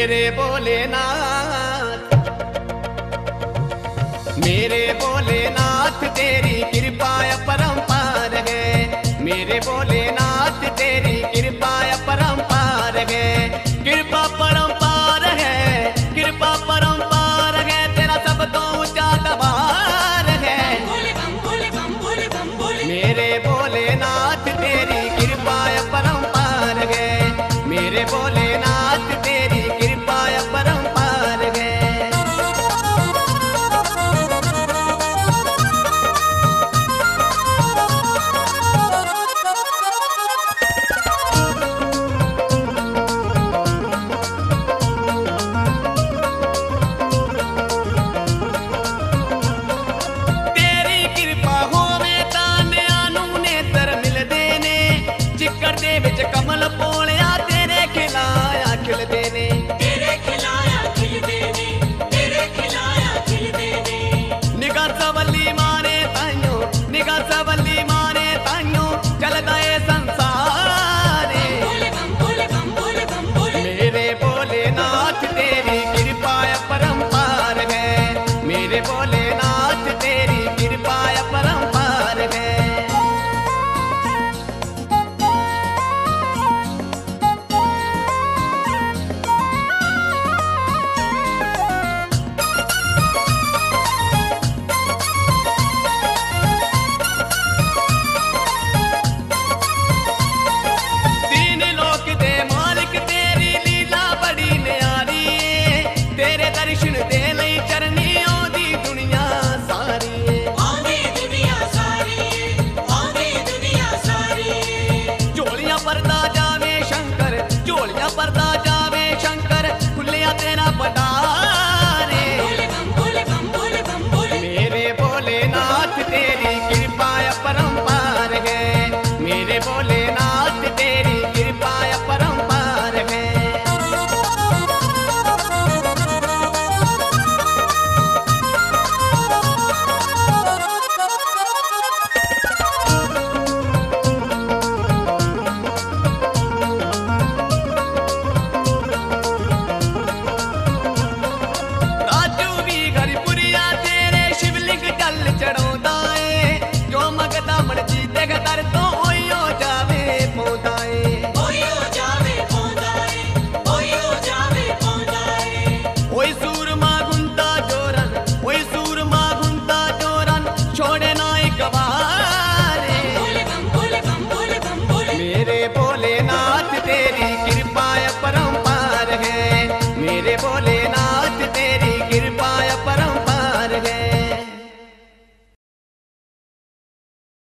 मेरे भोलेनाथ, मेरे भोलेनाथ तेरी कृपा अपरंपार है। मेरे भोलेनाथ तेरी कृपा अपरंपार है। कृपा परंपार है, कृपा परंपार है, तेरा सब तो ऊंचा दरबार है। मेरे भोलेनाथ तेरी कृपा अपरंपार है। मेरे भोलेनाथ तेरी कृपा अपरंपार है। तेरी कृपा होवे ताने आनू नेत्र मिल देने, चिक्कर दे विच कमल पोलिया तेरे खिलाया खिल देने। तेरे खिलाया खिल देने, तेरे खिलाया खिल देने। निगाह सवली मारे ताइयो, निगाह सवली मारे ताइयो, चलदा ए संसार। भोले बम भोले बम भोले बम भोले। मेरे भोलेनाथ तेरी कृपा अपरंपार है। मेरे भोलेनाथ तेरी कृपा अपरंपार है। तीन लोक दे मालिक तेरी लीला बड़ी न्यारी है। तेरे दर्शन दे लई चरनी औंदी दुनिया सारी है। आंधी दुनिया सारी, आंधी दुनिया सारी। झोलियां परदा जावे शंकर, झोलियां परदा जावे शंकर, खुलिया तेरा पटार है। भोले बम भोले बम भोले बम भोले। मेरे भोलेनाथ तेरी कृपा अपरंपार है। मेरे भोलेनाथ तेरी कृपा अपरंपार है। राजू भी घरपुरिया तेरे शिवलिंग जल चढ़ाउंदा है। जो मंगदा मर्जी ते दर तो ओयो जावे पौंदा है। ओयो जावे पौंदा है, ओयो जावे पौंदा है। ओए सूरमा गुंता जोरन, ओए सूरमा गुंता जोरन, छोड़े ना एक बार। भोले बम भोले बम भोले बम भोले। मेरे भोलेनाथ तेरी कृपा अपरंपार है। मेरे भोलेनाथ